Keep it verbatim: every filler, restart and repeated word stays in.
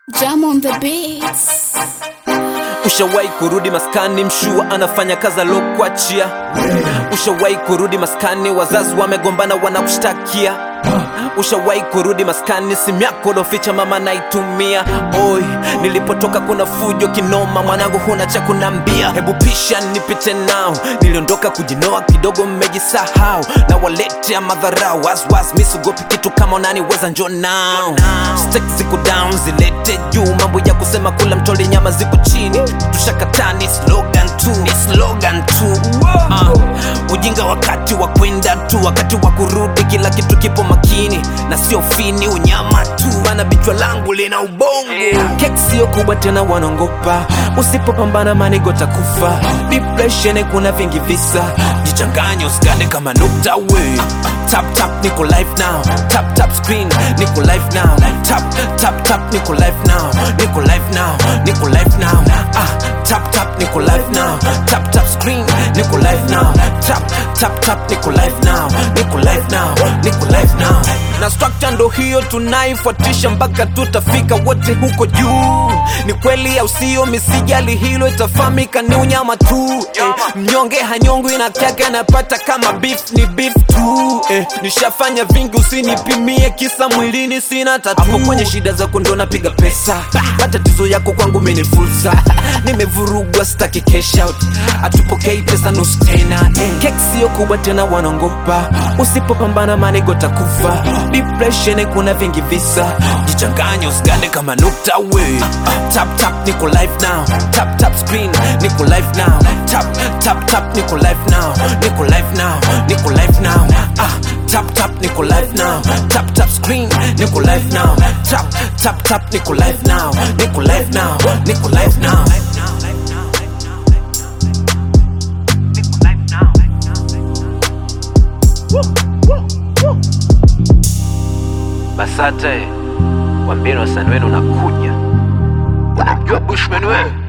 Jam on the beats. Ushawahi kurudi maskani mshua anafanya kazi alokuachia? Ushawahi kurudi maskani wazazi wamegombana wanakushtakia? Ushawahi kurudi maskani simu yako loficha mama naitumia? Oi, nilipotoka kuna fujo kinoma, mwanangu huna cha kunambia. Hebu pisha nipite nao, niliondoka kujinoa kidogo mmejisahau. Na waletea madharau, waswas misugopi kitu kama unaniweza njoo now. Stick ziko down zilete juu, mambo ya kusema kula mtoli nyama ziko chini. Tushakatani slogan tu, ni slogan tu. uh, Ujinga wakati wa kwenda tu, wakati wa kurudi kila kitu kipo makini. Na sio fini unyama tu, mana bichwa langu lina ubongo. yeah. Kek sio kubwa tena wanongopa, usipopambana manigo takufa. Depression kuna vingi visa, jichanganya usikane kama nukta we. Tap tap niko live now, tap tap screen niko live now. Tap tap tap niko live now, niko live now, niko live now. Ah, tap tap niko live now, tap tap screen niko live now. Tap tap tap niko live now, niko live now, niko live now. Na structure ndo hiyo tunaifuatisha mpaka tutafika wote huko juu. Ni kweli au sio? Misijali hilo, itafamika ni unyama tu. eh, Mnyonge hanyongwi na kiaka napata kama beef ni beef tu. eh, Nishafanya vingi usinipimie kisa mwilini sina tatu. Hapo kwenye shida zako ndo napiga pesa, matatizo yako kwangu mimi fursa. Nimevurugwa staki cash out, atupokei pesa nusu tena. eh. Kek sio kubwa tena wanongopa, usipopambana manigo takufa. Depression kuna vingi visa, jichanganya usikane kama nukta we. Tap tap niko live now, tap tap screen niko live now. Tap tap tap niko live now, niko live now, niko live now. Ah, tap tap niko live now, tap tap screen niko live now. Tap tap tap niko live now, niko live now, niko live now. Basate, wambeni wasanii wenu nakuja. Unajua Bushman wewe?